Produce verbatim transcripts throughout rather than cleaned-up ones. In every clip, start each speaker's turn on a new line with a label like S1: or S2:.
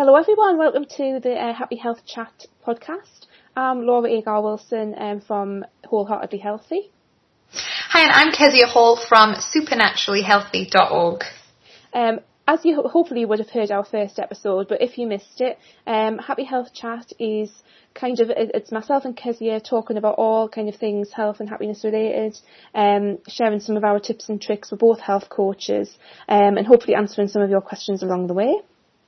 S1: Hello everyone, welcome to the uh, Happy Health Chat podcast. I'm Laura Agar-Wilson um, from Wholeheartedly Healthy.
S2: Hi, and I'm Kezia Hall from supernaturally healthy dot org.
S1: Um, as you ho- hopefully would have heard our first episode, but if you missed it, um, Happy Health Chat is kind of, it's myself and Kezia talking about all kind of things health and happiness related, um, sharing some of our tips and tricks. We're both health coaches, um, and hopefully answering some of your questions along the way.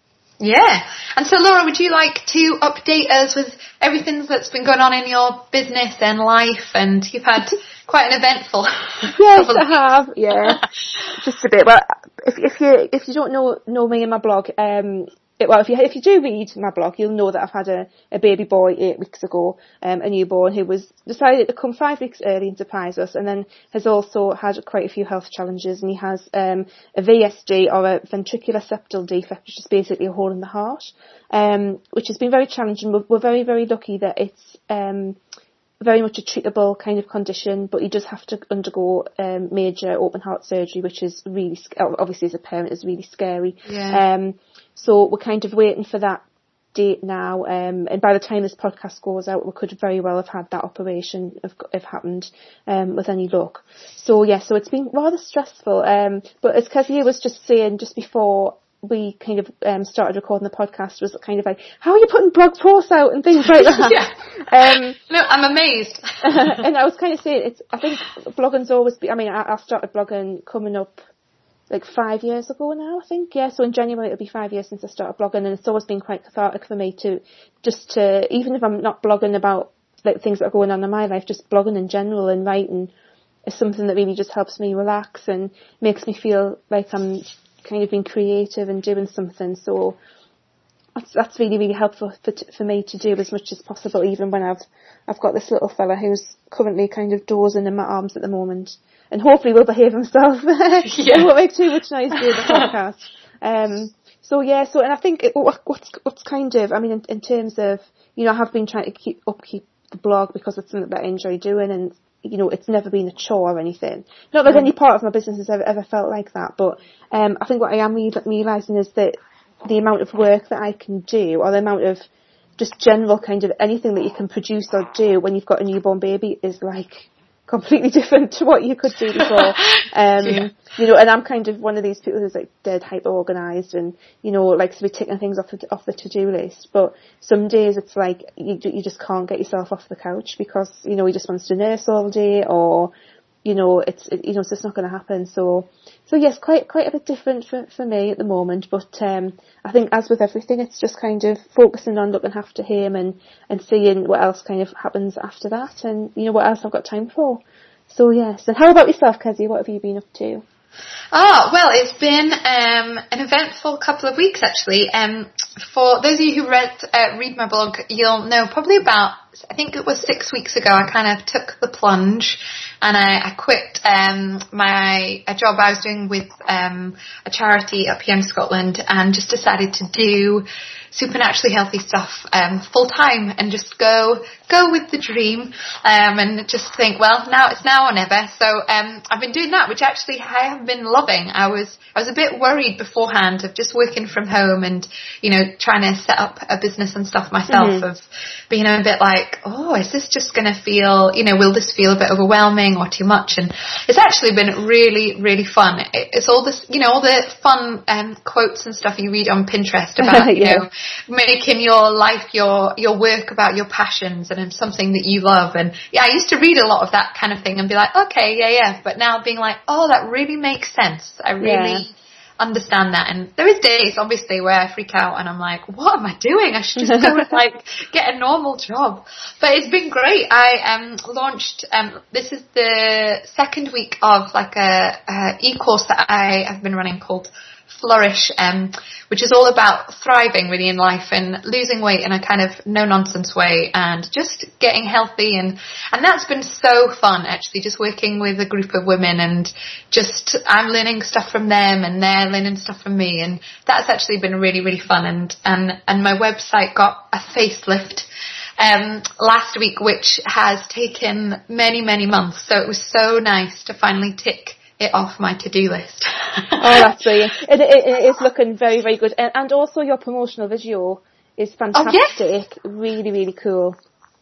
S2: Yeah. And so, Laura, would you like to update us with everything that's been going on in your business and life? And you've had quite an eventful.
S1: Yes, I have. Yeah, just a bit. Well, if if you if you don't know know me and my blog, um, it, well, if you if you do read my blog, you'll know that I've had a, a baby boy eight weeks ago, um, a newborn who was decided to come five weeks early and surprise us, and then has also had quite a few health challenges, and he has um, a V S D, or a ventricular septal defect, which is basically a hole in the heart, um, which has been very challenging. We're, we're very very lucky that it's um, very much a treatable kind of condition, but he does have to undergo um, major open heart surgery, which is really, obviously as a parent, is really scary.
S2: Yeah.
S1: Um, so we're kind of waiting for that date now, um, and by the time this podcast goes out, we could very well have had that operation if, if happened, um, with any luck. So yeah, so it's been rather stressful. Um, but as Kezia was just saying just before we kind of um, started recording the podcast, was kind of like, how are you putting blog posts out and things like that?
S2: Yeah.
S1: Um,
S2: no, I'm amazed.
S1: And I was kind of saying, it's, I think blogging's always been, I mean, I, I started blogging coming up like five years ago now, I think. Yeah, so in January it'll be five years since I started blogging, and it's always been quite cathartic for me to just to, even if I'm not blogging about like things that are going on in my life, just blogging in general and writing is something that really just helps me relax and makes me feel like I'm kind of being creative and doing something. So that's, that's really, really helpful for, for me to do as much as possible, even when I've I've got this little fella who's currently kind of dozing in my arms at the moment, and hopefully will behave himself.
S2: Yeah.
S1: He won't make too much noise during the podcast. Um, so yeah, so, and I think it, what's, what's kind of, I mean, in, in terms of, you know, I have been trying to keep upkeep the blog because it's something that I enjoy doing, and, you know, it's never been a chore or anything. Not that any part of my business has ever, ever felt like that, but um, I think what I am re- realising is that the amount of work that I can do, or the amount of just general kind of anything that you can produce or do when you've got a newborn baby is like completely different to what you could do before. Um, yeah. You know, and I'm kind of one of these people who's like dead hyper organised and, you know, likes to be ticking things off the, off the to-do list. But some days it's like you you just can't get yourself off the couch because, you know, he just wants to nurse all day, or, you know, it's, it, you know, it's just not going to happen. So, so yes, quite, quite a bit different for, for me at the moment. But, um, I think as with everything, it's just kind of focusing on looking after him and, and seeing what else kind of happens after that, and, you know, what else I've got time for. So yes. And how about yourself, Kezia? What have you been up to?
S2: Oh, well, it's been um, an eventful couple of weeks, actually. Um, for those of you who read uh, read my blog, you'll know probably about, I think it was six weeks ago, I kind of took the plunge and I, I quit um, my a job I was doing with um, a charity up here in Scotland, and just decided to do supernaturally healthy stuff um, full time and just go go with the dream, um, and just think, well, now it's now or never. So um, I've been doing that, which actually I have been loving. I was I was a bit worried beforehand of just working from home and, you know, trying to set up a business and stuff myself, mm-hmm. of being a bit like, oh, is this just going to feel, you know, will this feel a bit overwhelming or too much? And it's actually been really, really fun. It's all this, you know, all the fun um, quotes and stuff you read on Pinterest about, you yeah. know, making your life, your your work about your passions and something that you love. And yeah, I used to read a lot of that kind of thing and be like, okay, yeah, yeah. But now being like, oh, that really makes sense. I really yeah. understand that. And there is days, obviously, where I freak out and I'm like, what am I doing? I should just go and like get a normal job. But it's been great. I um launched, um this is the second week of like a, a e-course that I have been running called Flourish, um, which is all about thriving really in life and losing weight in a kind of no-nonsense way and just getting healthy. And, and that's been so fun, actually, just working with a group of women and just I'm learning stuff from them and they're learning stuff from me. And that's actually been really, really fun. And, and, and my website got a facelift um, last week, which has taken many, many months. So it was so nice to finally tick it off my to-do list.
S1: Oh, that's brilliant. It, it, it is looking very, very good. And, and also your promotional video is fantastic.
S2: Oh, yes.
S1: Really, really cool.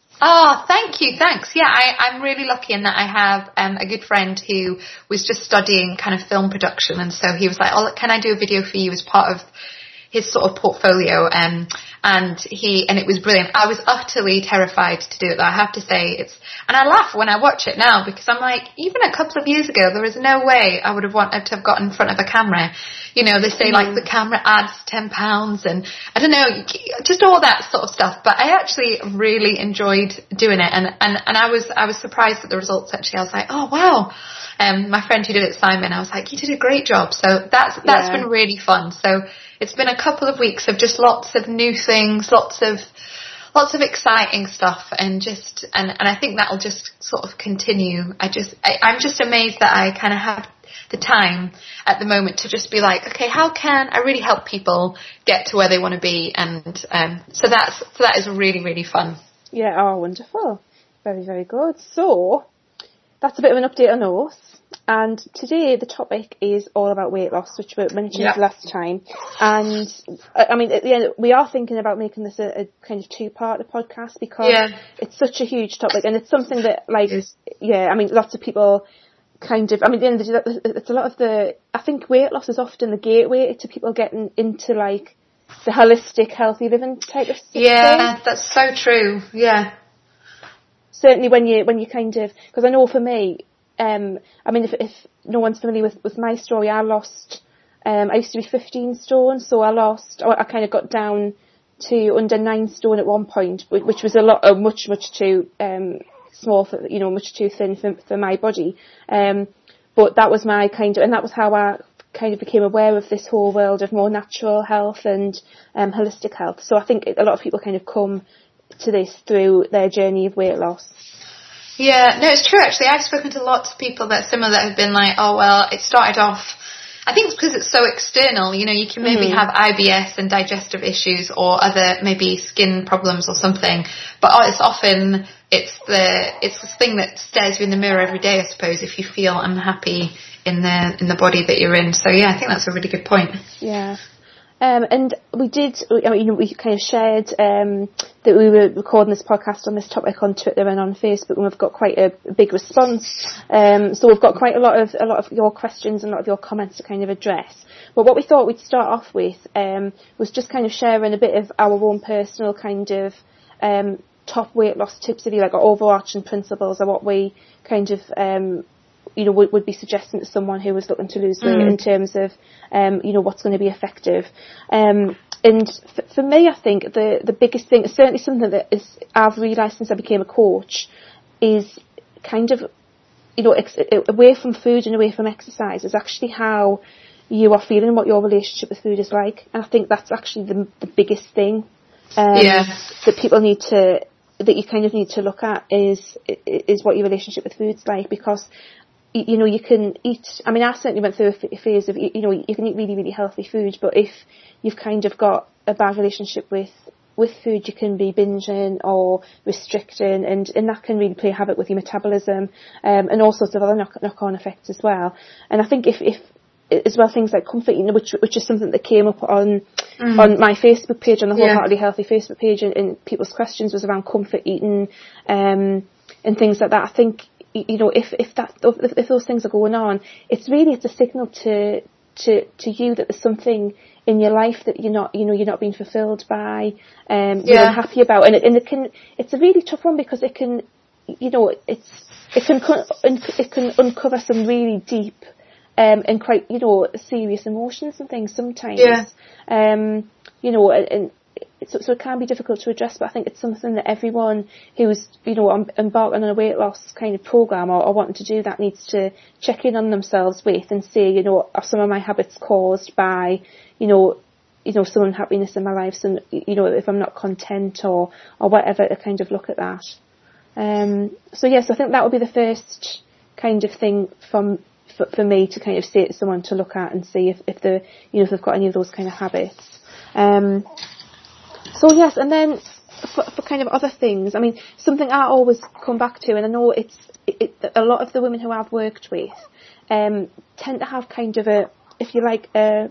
S2: Oh, thank you. Thanks. Yeah, I, I'm really lucky in that I have um, a good friend who was just studying kind of film production. And so he was like, oh, can I do a video for you as part of his sort of portfolio? Um, and he, and it was brilliant. I was utterly terrified to do it though, I have to say. It's, and I laugh when I watch it now because I'm like, even a couple of years ago, there is no way I would have wanted to have got in front of a camera. You know, they say mm. like the camera adds ten pounds and I don't know, just all that sort of stuff. But I actually really enjoyed doing it. And, and, and I was, I was surprised at the results actually. I was like, oh wow. Um, my friend who did it, Simon, I was like, you did a great job. So that's, that's yeah. been really fun. So it's been a couple of weeks of just lots of new things, lots of, lots of exciting stuff and just, and, and I think that'll just sort of continue. I just, I, I'm just amazed that I kind of have the time at the moment to just be like, okay, how can I really help people get to where they want to be? And, um, so that's, so that is really, really fun.
S1: Yeah. Oh, wonderful. Very, very good. So that's a bit of an update on us. And today the topic is all about weight loss, which we mentioned yep. last time. And I mean, at the end, we are thinking about making this a, a kind of two-part podcast because yeah. it's such a huge topic, and it's something that, like, yeah, I mean, lots of people kind of, I mean, at the end of the day, it's a lot of the, I think weight loss is often the gateway to people getting into like the holistic, healthy living type of stuff.
S2: Yeah, that's so true. Yeah.
S1: Certainly when you, when you kind of, because I know for me, Um, I mean, if, if no one's familiar with, with my story, I lost, um, I used to be fifteen stone, so I lost, I, I kind of got down to under nine stone at one point, which was a lot, uh, much, much too, um, small for, you know, much too thin for, for my body. Um, but that was my kind of, and that was how I kind of became aware of this whole world of more natural health and, um, holistic health. So I think a lot of people kind of come to this through their journey of weight loss.
S2: Yeah, no, it's true actually. I've spoken to lots of people that are similar that have been like, oh well, it started off, I think it's because it's so external, you know, you can maybe mm. have I B S and digestive issues or other maybe skin problems or something, but it's often, it's the, it's this thing that stares you in the mirror every day, I suppose, if you feel unhappy in the, in the body that you're in. So yeah, I think that's a really good point.
S1: Yeah. Um, and we did, I mean, you know, we kind of shared um, that we were recording this podcast on this topic on Twitter and on Facebook, and we've got quite a, a big response. Um, so we've got quite a lot of a lot of your questions and a lot of your comments to kind of address. But what we thought we'd start off with um, was just kind of sharing a bit of our own personal kind of um, top weight loss tips, if you like, or overarching principles, or what we kind of um, you know, would, would be suggesting to someone who was looking to lose weight mm. in terms of, um, you know, what's going to be effective. Um, and f- for me, I think the, the biggest thing, certainly something that is, I've realised since I became a coach, is kind of, you know, ex- away from food and away from exercise is actually how you are feeling, what your relationship with food is like. And I think that's actually the, the biggest thing um,
S2: yeah.
S1: that people need to, that you kind of need to look at is, is what your relationship with food's like, because you know, you can eat, I mean, I certainly went through a phase of, you know, you can eat really, really healthy food, but if you've kind of got a bad relationship with, with food, you can be binging or restricting, and, and that can really play havoc with your metabolism, um, and all sorts of other knock, knock-on effects as well. And I think if, if, as well, things like comfort eating, which, which is something that came up on, mm. on my Facebook page, on the Wholeheartedly yeah. Healthy Facebook page, and, and people's questions was around comfort eating, um, and things like that. I think, you know, if, if that, if, if those things are going on, it's really, it's a signal to, to, to you that there's something in your life that you're not, you know, you're not being fulfilled by, um, you're yeah. unhappy about. And it, and it can, it's a really tough one because it can, you know, it's, it can, it can uncover some really deep, um, and quite, you know, serious emotions and things sometimes.
S2: Yeah.
S1: Um, you know, and, and So, so it can be difficult to address, but I think it's something that everyone who's, you know, embarking on a weight loss kind of program or, or wanting to do that needs to check in on themselves with and say, you know, are some of my habits caused by, you know, you know, some unhappiness in my life, so, you know, if I'm not content or, or whatever, to kind of look at that. Um, so yes, I think that would be the first kind of thing from, for, for me to kind of say to someone to look at and see if, if the, you know, if they've got any of those kind of habits. Um, So yes, and then for, for kind of other things, I mean, something I always come back to, and I know it's it, a lot of the women who I've worked with um, tend to have kind of a, if you like, uh,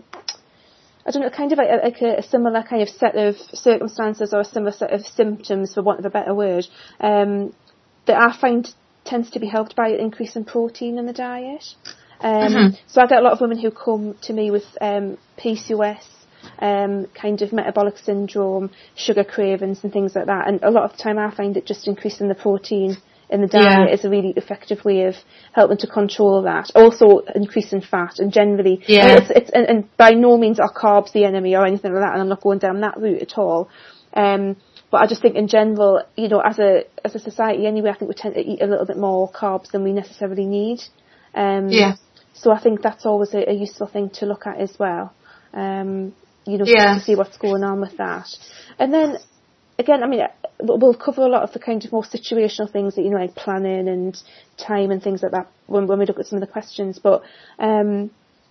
S1: I don't know, kind of like, a, like a, a similar kind of set of circumstances or a similar set of symptoms, for want of a better word, um, that I find tends to be helped by an increase in protein in the diet. Um, mm-hmm. So I get a lot of women who come to me with um, P C O S, um, kind of metabolic syndrome, sugar cravings and things like that. And a lot of the time I find that just increasing the protein in the diet yeah. is a really effective way of helping to control that. Also increasing fat, and generally,
S2: yeah.
S1: I mean, it's, it's and, and by no means are carbs the enemy or anything like that, and I'm not going down that route at all. Um, but I just think in general, you know, as a as a society anyway, I think we tend to eat a little bit more carbs than we necessarily need. Um,
S2: yeah.
S1: So I think that's always a, a useful thing to look at as well. Um, you know,
S2: yeah.
S1: to see what's going on with that. And then, again, I mean, we'll cover a lot of the kind of more situational things that, you know, like planning and time and things like that when, when we look at some of the questions. But um,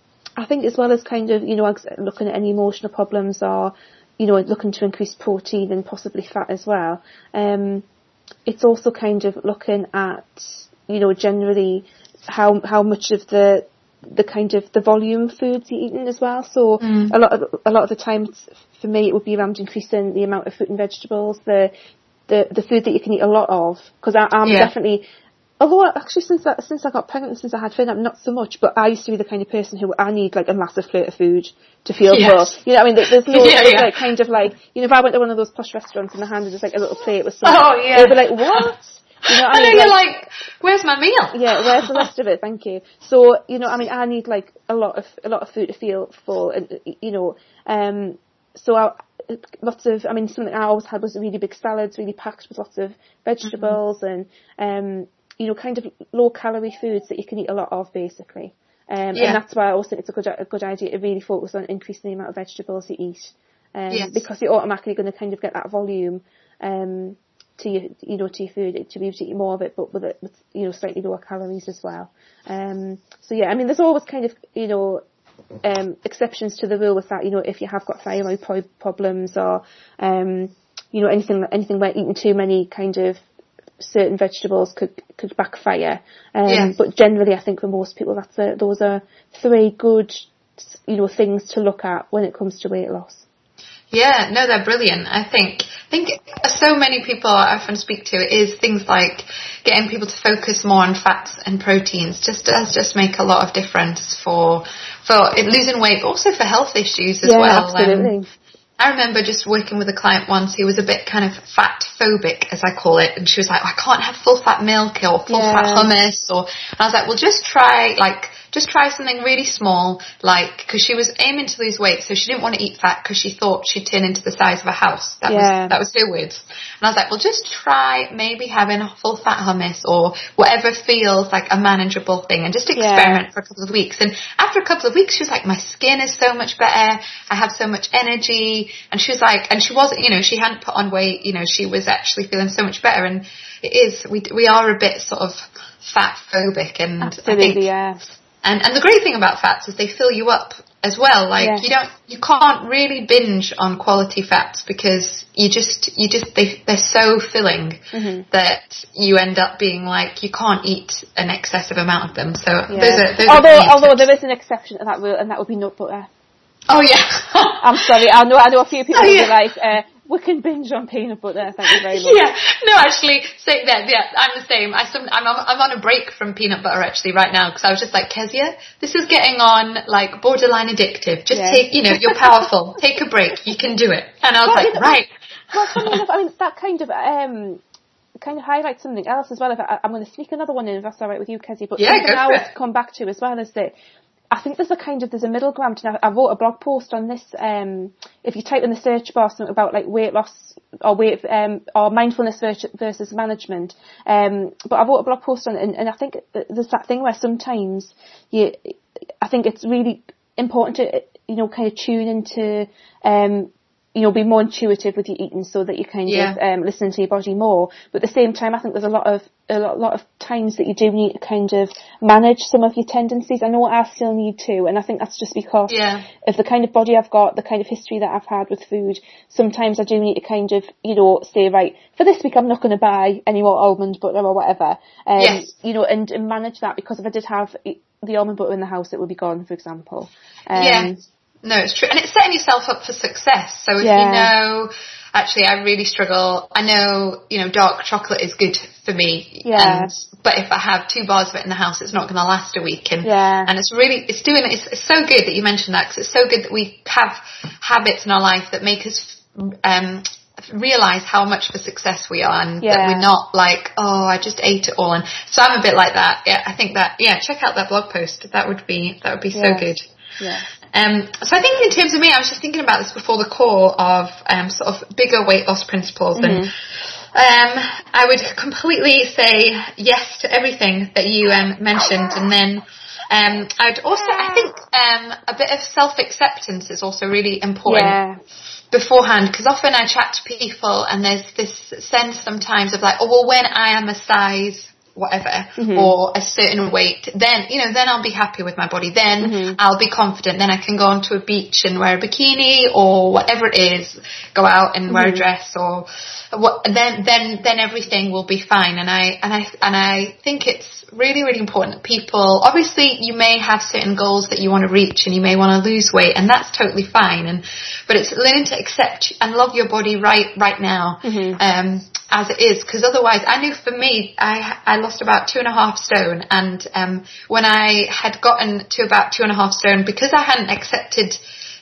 S1: I think as well as kind of, you know, looking at any emotional problems or, you know, looking to increase protein and possibly fat as well, um, it's also kind of looking at, you know, generally how how much of the the kind of the volume foods you're eating as well. So
S2: mm.
S1: a lot of a lot of the time, it's, for me, it would be around increasing the amount of fruit and vegetables, the the the food that you can eat a lot of. Because I'm
S2: yeah.
S1: definitely, although actually since I, since I got pregnant, since I had Finn, I'm not so much. But I used to be the kind of person who I need like a massive plate of food to feel
S2: yes.
S1: full. You know, what I mean, there's no
S2: yeah, yeah.
S1: like kind of like, you know, if I went to one of those posh restaurants and they handed us like a little plate with some,
S2: oh yeah,
S1: they'd be like, what? You know what I,
S2: I
S1: mean?
S2: know,
S1: like,
S2: you're like, where's my meal?
S1: Yeah, where's the rest of it? Thank you. So, you know, I mean, I need like a lot of a lot of food to feel full, and you know, um, so I, lots of, I mean, something I always had was really big salads, really packed with lots of vegetables, mm-hmm. and um, you know, kind of low calorie foods that you can eat a lot of, basically. Um,
S2: yeah.
S1: and that's why I always think it's a good a good idea to really focus on increasing the amount of vegetables you eat, um,
S2: yes.
S1: because you're automatically going to kind of get that volume. Um, to your, you know, to your food, to be able to eat more of it, but with it, with, you know, slightly lower calories as well. Um, so yeah, I mean, there's always kind of, you know, um, exceptions to the rule with that, you know, if you have got thyroid pro- problems or, um, you know, anything, anything where eating too many kind of certain vegetables could, could backfire. Um,
S2: yeah.
S1: But generally, I think for most people, that's a, those are three good, you know, things to look at when it comes to weight loss.
S2: Yeah, no, they're brilliant. I think, I think so many people I often speak to is things like getting people to focus more on fats and proteins just does just make a lot of difference for, for losing weight, but also for health issues as
S1: yeah,
S2: well.
S1: Absolutely.
S2: Um, I remember just working with a client once who was a bit kind of fat phobic, as I call it, and she was like, I can't have full fat milk or full yeah. fat hummus, or, and I was like, well, just try, like, just try something really small, like, because she was aiming to lose weight, so she didn't want to eat fat because she thought she'd turn into the size of a house. That
S1: yeah.
S2: was that was her words. And I was like, well, just try maybe having a full fat hummus or whatever feels like a manageable thing, and just experiment yeah. for a couple of weeks. And after a couple of weeks, she was like, my skin is so much better. I have so much energy. And she was like, and she wasn't, you know, she hadn't put on weight. You know, she was actually feeling so much better. And it is, we we are a bit sort of fat phobic, and
S1: Absolutely,
S2: I think.
S1: Yeah.
S2: And and the great thing about fats is they fill you up as well. Like yeah. you don't, you can't really binge on quality fats because you just, you just, they, they're so filling mm-hmm. that you end up being like, you can't eat an excessive amount of them. So yeah. those are, those
S1: although,
S2: are
S1: although there is an exception to that rule, and that would be nut butter.
S2: Oh yeah.
S1: I'm sorry. I know, I know a few people
S2: oh,
S1: who
S2: yeah.
S1: be like, uh, we can binge on peanut butter. Thank you very much.
S2: Yeah, no, actually, say that. Yeah, I'm the same. I some, I'm I'm on a break from peanut butter actually right now because I was just like, Kezia, this is getting on like borderline addictive. Just yeah. take, you know, you're powerful. Take a break. You can do it. And I was well, like, right.
S1: Well, funny enough, I mean, that kind of um. kind of highlights something else as well. If I, I'm going to sneak another one in, if that's all right with you, Kezia. But
S2: yeah,
S1: something
S2: go
S1: I
S2: for
S1: would
S2: it.
S1: come back to as well is that I think there's a kind of, there's a middle ground. And I, I wrote a blog post on this. Um, if you type in the search bar something about like weight loss or weight, um, or mindfulness versus management. Um, but I wrote a blog post on it, and, and I think there's that thing where sometimes you, I think it's really important to, you know, kind of tune into, um, you know, be more intuitive with your eating so that you kind
S2: yeah.
S1: of um, listen to your body more. But at the same time, I think there's a lot of a lot, lot of times that you do need to kind of manage some of your tendencies. I know I still need to, and I think that's just because
S2: yeah.
S1: of the kind of body I've got, the kind of history that I've had with food. Sometimes I do need to kind of, you know, say, right, for this week I'm not going to buy any more almond butter or whatever. Um,
S2: yes.
S1: You know, and, and manage that, because if I did have the almond butter in the house, it would be gone, for example. Um,
S2: yeah. No, it's true. And it's setting yourself up for success. So if
S1: yeah.
S2: you know, actually, I really struggle. I know, you know, dark chocolate is good for me.
S1: Yeah.
S2: And, but if I have two bars of it in the house, it's not going to last a week. And,
S1: yeah.
S2: and it's really, it's doing, it's, it's so good that you mentioned that, because it's so good that we have habits in our life that make us, um, realize how much of a success we are, and
S1: yeah.
S2: that we're not like, oh, I just ate it all. And so I'm a bit like that. Yeah, I think that, yeah, check out that blog post. That would be, that would be
S1: yeah.
S2: so good.
S1: Yeah.
S2: Um, so I think in terms of me, I was just thinking about this before the call of um, sort of bigger weight loss principles, mm-hmm. and um, I would completely say yes to everything that you um, mentioned, and then um, I'd also, I think um, a bit of self-acceptance is also really important.
S1: Yeah.
S2: Beforehand, because often I chat to people and there's this sense sometimes of like, oh well, when I am a size whatever, mm-hmm. or a certain weight, then, you know, then I'll be happy with my body, then mm-hmm. I'll be confident, then I can go onto a beach and wear a bikini or whatever it is, go out and mm-hmm. wear a dress, or what, then then then everything will be fine. And I and I and I think it's really, really important that people, obviously you may have certain goals that you want to reach and you may want to lose weight, and that's totally fine, and but it's learning to accept and love your body right right now, mm-hmm. um as it is, because otherwise, I knew for me, I I lost about two and a half stone, and um, when I had gotten to about two and a half stone, because I hadn't accepted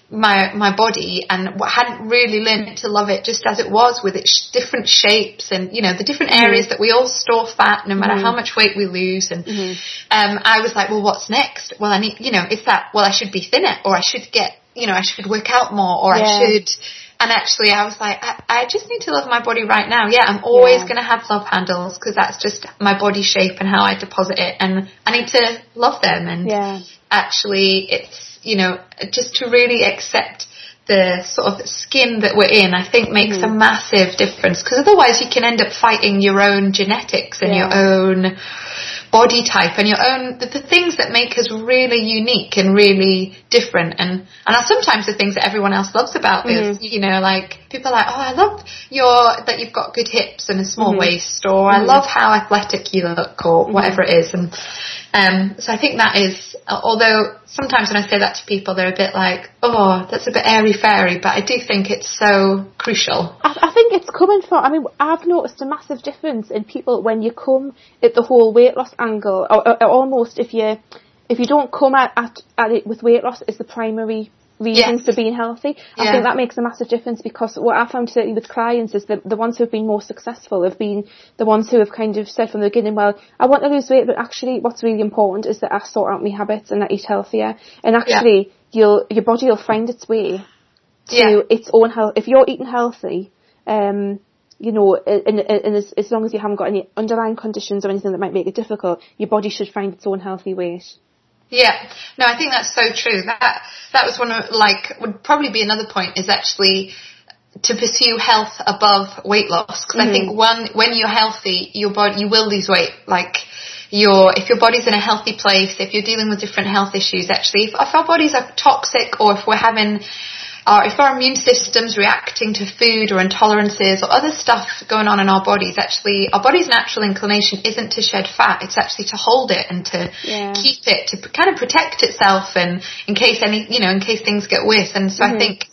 S2: my my body and hadn't really learned to love it just as it was, with its different shapes and, you know, the different areas mm-hmm. that we all store fat, no matter mm-hmm. how much weight we lose, and mm-hmm. um, I was like, well, what's next? Well, I need, you know, it's that, well, I should be thinner, or I should get, you know, I should work out more, or yeah. I should. And actually, I was like, I, I just need to love my body right now. Yeah, I'm always yeah. going to have love handles, because that's just my body shape and how I deposit it. And I need to love them. And yeah. actually, it's, you know, just to really accept the sort of skin that we're in, I think makes mm-hmm. a massive difference. Because otherwise, you can end up fighting your own genetics and yeah. your own body type and your own, the, the things that make us really unique and really different, and and are sometimes the things that everyone else loves about mm-hmm. us. You know, like people are like, oh, I love your that you've got good hips and a small mm-hmm. waist, or mm-hmm. I love how athletic you look, or mm-hmm. whatever it is. And um, so I think that is, although sometimes when I say that to people, they're a bit like, oh, that's a bit airy fairy, but I do think it's so crucial.
S1: I, I think it's coming from, I mean, I've noticed a massive difference in people when you come at the whole weight loss angle, or, or, or almost if you if you don't come at, at, at it with weight loss as the primary reason yes. for being healthy, I yeah. think that makes a massive difference, because what I found certainly with clients is that the ones who have been more successful have been the ones who have kind of said from the beginning, well, I want to lose weight, but actually what's really important is that I sort out my habits and I eat healthier, and actually yeah. you'll, your body will find its way to yeah. its own health. If you're eating healthy, um, you know, and, and as, as long as you haven't got any underlying conditions or anything that might make it difficult, your body should find its own healthy weight.
S2: Yeah, no, I think that's so true. That that was one of, like, would probably be another point, is actually to pursue health above weight loss. Because mm-hmm. I think one, when you're healthy, your body, you will lose weight. Like, your, if your body's in a healthy place, if you're dealing with different health issues, actually, if, if our bodies are toxic, or if we're having, or if our immune system's reacting to food or intolerances or other stuff going on in our bodies, actually our body's natural inclination isn't to shed fat, it's actually to hold it and to yeah. keep it, to kind of protect itself, and in case any, you know, in case things get worse. And so mm-hmm. I think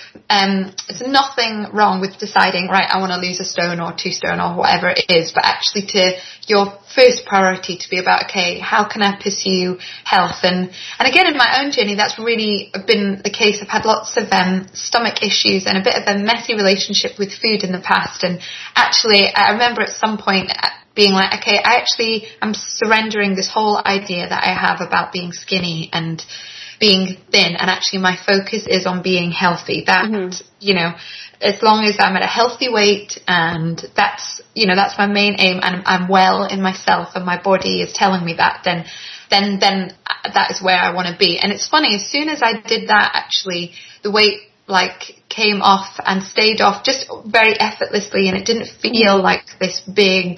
S2: um, there's nothing wrong with deciding, right, I want to lose a stone or two stone or whatever it is, but actually to your first priority to be about, okay, how can I pursue health? And and again, in my own journey, that's really been the case. I've had lots of um, stomach issues and a bit of a messy relationship with food in the past. And actually, I remember at some point being like, okay, I actually am surrendering this whole idea that I have about being skinny and being thin, and actually my focus is on being healthy. That, mm-hmm. you know, as long as I'm at a healthy weight, and that's, you know, that's my main aim, and I'm well in myself and my body is telling me that, then then then that is where I want to be. And it's funny, as soon as I did that, actually the weight like came off and stayed off just very effortlessly, and it didn't feel like this big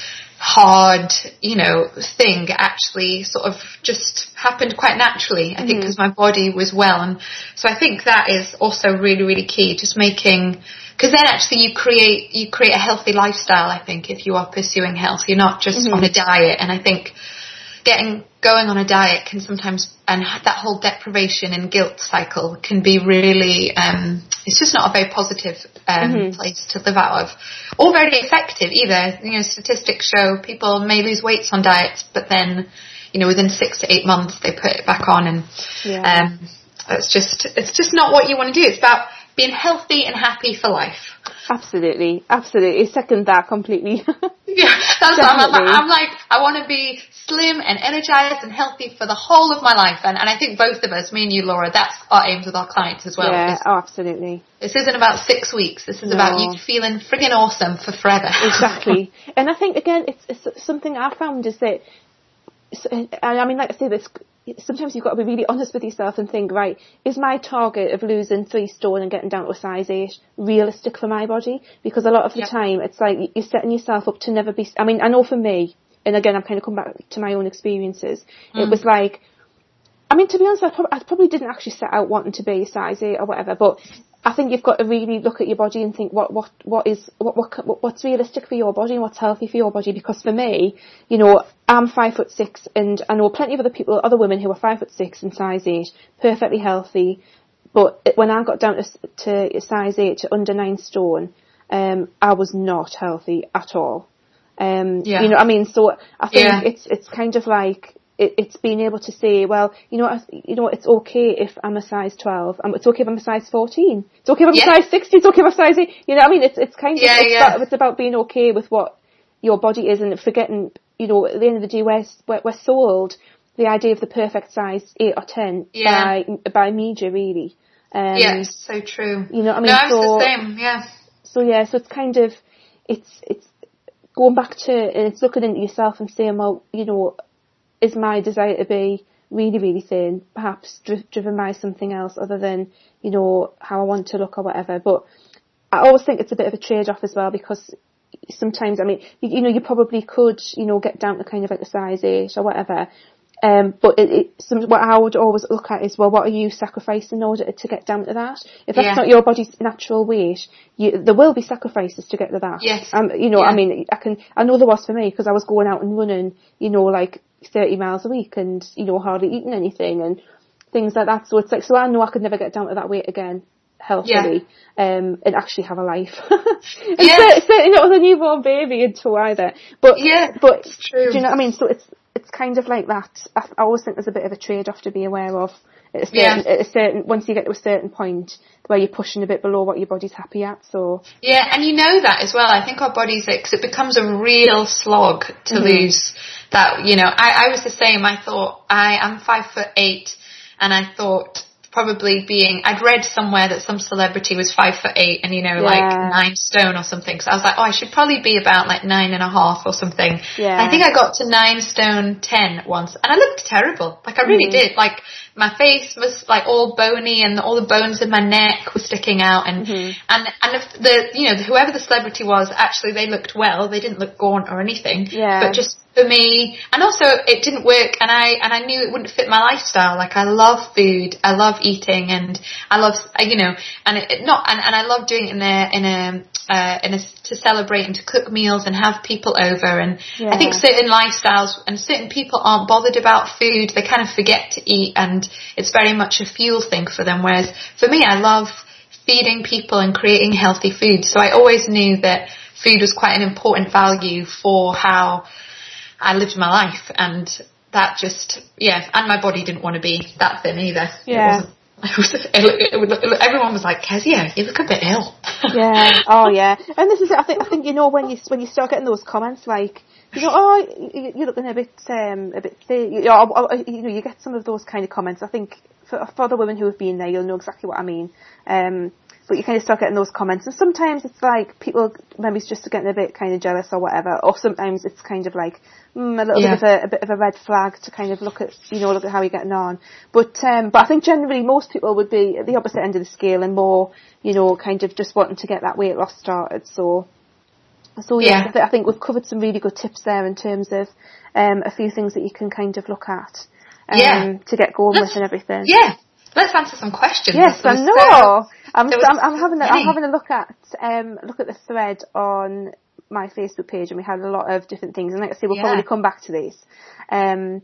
S2: hard, you know, thing. Actually sort of just happened quite naturally, I mm-hmm. think, because my body was well. And so I think that is also really, really key, just making, because then actually you create you create a healthy lifestyle, I think, if you are pursuing health. You're not just mm-hmm. on a diet. And I think getting going on a diet can sometimes, and that whole deprivation and guilt cycle can be really, um, it's just not a very positive um, mm-hmm. place to live out of, or very effective either. You know, statistics show people may lose weight on diets, but then, you know, within six to eight months they put it back on, and yeah. um, it's just, it's just not what you want to do. It's about being healthy and happy for life.
S1: Absolutely, absolutely. Second that completely.
S2: Yeah, that's what I'm, I'm, I'm like, I want to be slim and energized and healthy for the whole of my life. And, and I think both of us, me and you, Laura, that's our aims with our clients as well.
S1: Yeah, oh, absolutely.
S2: This isn't about six weeks. This is no. about you feeling friggin' awesome for forever.
S1: Exactly. And I think, again, it's, it's something I found is that, and I mean, like I say this, sometimes you've got to be really honest with yourself and think, right, is my target of losing three stone and getting down to a size eight realistic for my body? Because a lot of the yep. time it's like you're setting yourself up to never be, I mean, I know for me, and again, I've kind of come back to my own experiences, mm. it was like, I mean, to be honest, I, pro- I probably didn't actually set out wanting to be a size eight or whatever, but I think you've got to really look at your body and think what what what is what, what what's realistic for your body and what's healthy for your body. Because for me, you know, I'm five foot six, and I know plenty of other people, other women who are five foot six and size eight, perfectly healthy. But when I got down to, to size eight, to under nine stone, um, I was not healthy at all. Um, yeah. You know what I mean? So I think yeah. it's it's kind of like. It, it's being able to say, well, you know, you know, it's okay if I'm a size twelve. Um, it's okay if I'm a size fourteen. It's okay if I'm yeah. a size sixty. It's okay if I'm a size eight. You know what I mean? It's it's kind of
S2: yeah,
S1: it's,
S2: yeah.
S1: About, it's about being okay with what your body is and forgetting. You know, at the end of the day, we're we're, we're sold the idea of the perfect size eight or ten yeah. by by media, really.
S2: Um, yeah, so true.
S1: You know what I mean?
S2: No, I was
S1: so,
S2: the same. Yeah.
S1: So yeah, so it's kind of it's it's going back to and it's looking into yourself and saying, well, you know. Is my desire to be really, really thin, perhaps dri- driven by something else other than, you know, how I want to look or whatever. But I always think it's a bit of a trade-off as well, because sometimes, I mean, you, you know, you probably could, you know, get down to kind of like a size eight or whatever. Um, but it, it, some, what I would always look at is, well, what are you sacrificing in order to get down to that? If that's yeah. not your body's natural weight, you, there will be sacrifices to get to that.
S2: Yes.
S1: Um, you know,
S2: yeah.
S1: I mean, I can, I know there was for me, because I was going out and running, you know, like thirty miles a week and, you know, hardly eating anything and things like that. So it's like, so I know I could never get down to that weight again healthily yeah. um, and actually have a life. and yeah. certainly not with a newborn baby in tow either. But,
S2: yeah,
S1: but
S2: it's true.
S1: Do you know what I mean? So it's, it's kind of like that. I, I always think there's a bit of a trade-off to be aware of. At a certain, yeah. at a certain, once you get to a certain point where you're pushing a bit below what your body's happy at, so.
S2: Yeah, and you know that as well. I think our bodies, because it becomes a real slog to mm-hmm. lose that, you know, I, I was the same. I thought, I am five foot eight, and I thought probably being, I'd read somewhere that some celebrity was five foot eight and, you know, yeah. like nine stone or something. So I was like, oh, I should probably be about like nine and a half or something.
S1: Yeah.
S2: I think I got to nine stone ten once, and I looked terrible. Like I really mm. did. Like my face was like all bony and all the bones in my neck were sticking out, and mm-hmm. and and if the, you know, whoever the celebrity was, actually they looked well. They didn't look gaunt or anything.
S1: Yeah.
S2: But just for me, and also it didn't work, and I and I knew it wouldn't fit my lifestyle. Like I love food, I love eating, and I love, you know, and it, it not and, and I love doing it in a in a uh, in a to celebrate and to cook meals and have people over. And
S1: yeah.
S2: I think certain lifestyles and certain people aren't bothered about food. They kind of forget to eat, and it's very much a fuel thing for them. Whereas for me, I love feeding people and creating healthy food. So I always knew that food was quite an important value for how I lived my life, and that just, yeah, and my body didn't want to be that thin either.
S1: Yeah.
S2: It wasn't, it was, it, it, it, everyone was like, Kezia, you look a bit ill.
S1: Yeah, oh yeah. And this is it, I think, I think, you know, when you, when you start getting those comments like, you know, oh, you, you're looking a bit, um, a bit thin, you know, or, or, you know, you get some of those kind of comments. I think for, for the women who have been there, you'll know exactly what I mean. Um, But you kind of start getting those comments, and sometimes it's like people maybe just getting a bit kind of jealous or whatever, or sometimes it's kind of like mm, a little yeah. bit of a, a bit of a red flag to kind of look at, you know, look at how you're getting on. But um, but I think generally most people would be at the opposite end of the scale and more, you know, kind of just wanting to get that weight loss started. So so yeah, yeah. I, th- I think we've covered some really good tips there in terms of um, a few things that you can kind of look at um, yeah. to get going Let's, with and everything.
S2: Yeah. Let's answer some questions.
S1: Yes, I know. So, I'm, I'm, I'm having a, I'm having a look at um look at the thread on my Facebook page, and we had a lot of different things. And like I say, we'll yeah. probably come back to these. Um,